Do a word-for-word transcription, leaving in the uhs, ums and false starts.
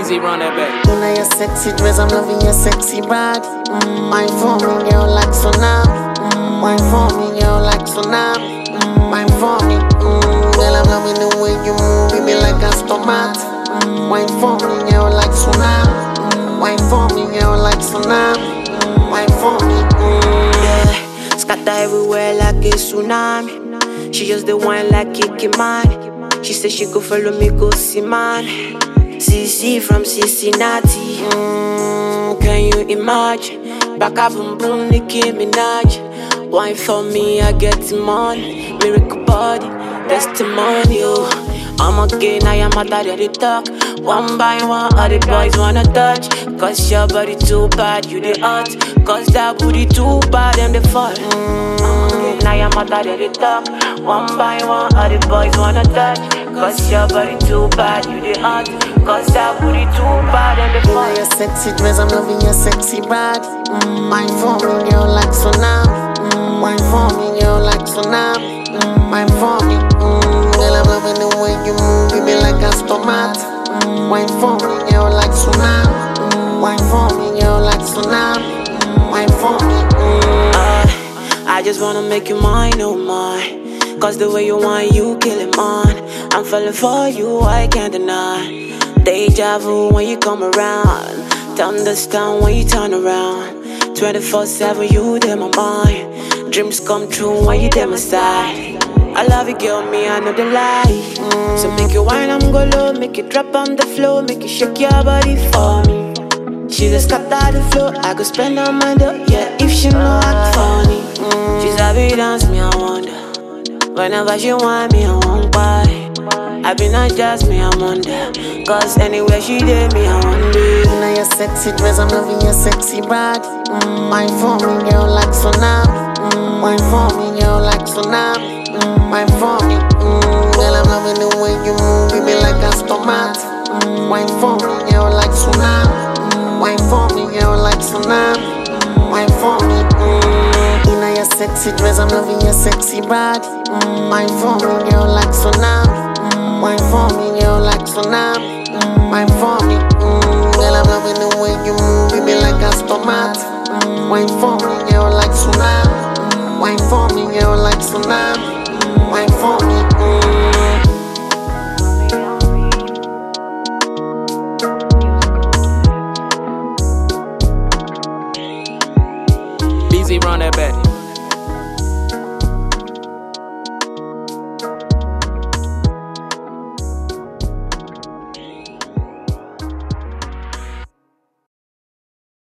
Easy, run that back. You know your sexy dress, I'm loving your sexy body. Mm, wine for me, girl, like tsunami. Mm, wine for me, girl, like tsunami. Mm, wine for me, mm, girl, I'm loving the way you move, give me like a stomach. Mm, wine for me, girl, like tsunami. Mm, wine for me, girl, like tsunami. Mm, wine for me, mm. Yeah, scatter everywhere like a tsunami. She just the wine like Kiki man. She said she go follow me, go see man. C C from Cincinnati. Mm, can you imagine? Back up boom boom, Nicki Minaj. Wine for me, I get money. Miracle body, testimonial. I'm again, I am a daddy the talk. One by one, all the boys wanna touch. Cause your body too bad, you the hot. Cause that booty too bad, them the fall. Mm, I am a daddy the talk. One by one, all the boys wanna touch. Cause your body too bad, you the hot. Cause that booty too bad, them the You fall. know your sexy dress, I'm loving your sexy body. Mm, wine for me, girl, like tsunami. Mm, wine for me, girl, like tsunami. Mm, wine for me, mm, girl, I'm loving the way you move, give me like a stomach. Mm, wine for me, girl, like tsunami. Mm, wine for me, girl, like tsunami. Mm, wine for me, mm. Uh, I just wanna make you mine, oh mine. Cause the way you want, you killing mine. I'm falling for you, I can't deny. Deja vu when you come around. Thunderstone when you turn around. twenty-four seven, you in my mind. Dreams come true when you at my side. I love you, girl, me, I know the lie. Mm. So make you wine, I'm go low. Make you drop on the floor. Make you shake your body for me. She just cut out the floor. I could spend her mind up, yeah, if she know act funny. Mm. She's happy dance, me, I wonder. Whenever she want me, I won't buy. I be not just me, I wonder. Cause anywhere she did me, I wonder. You know your sexy dress, I'm loving your sexy body. Mm, wine for me, girl, like tsunami. Mm, wine for me, girl, like tsunami. Mm, wine for me, mm, girl, I'm loving the way you move, give me like a stomach. Mm, wine for me, girl, like tsunami. Mm, wine for me, girl, like tsunami. Mm, wine for me, mm. You know your sexy dress, I'm loving your sexy body. Mm, wine for me, girl, like tsunami. Mm, wine for me, girl, like tsunami. Mm, wine for me, mm, girl, I'm loving the way you move, give me like a stomach. Mm, wine for me, girl, like tsunami.